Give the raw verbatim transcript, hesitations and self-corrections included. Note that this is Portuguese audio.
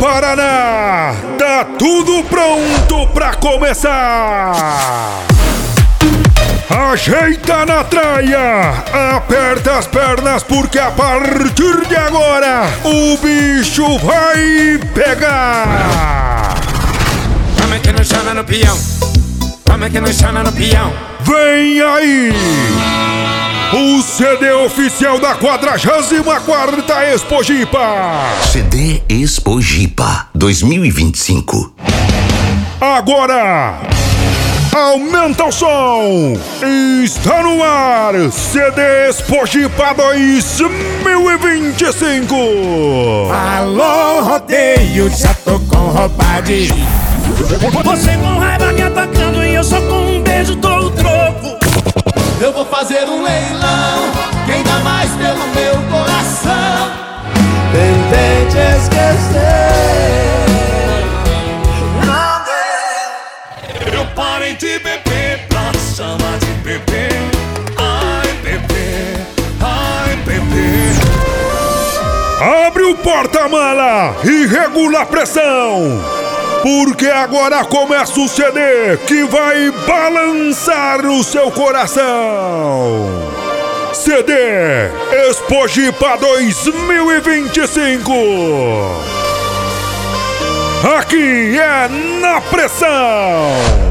Paraná, tá tudo pronto pra começar. Ajeita na traia, aperta as pernas porque a partir de agora o bicho vai pegar. Vamos que não chama no peão, vamos que não chama no peão. Vem aí o C D oficial da quadragésima quarta Expojipa. C D Expojipa dois mil e vinte e cinco. Agora aumenta o som. Está no ar C D Expojipa dois mil e vinte e cinco. Alô, rodeio, já tô com roupa de... Você com raiva me atacando e eu só com um beijo dou o troco. Eu vou fazer um leilão, quem dá mais pelo meu coração. Tentei te esquecer, não deu. Eu parei de beber pra chamar de bebê. Ai, bebê, ai, bebê. Abre o porta-mala e regula a pressão, porque agora começa o C D que vai balançar o seu coração. C D Expojipa dois mil e vinte e cinco. Aqui é na pressão.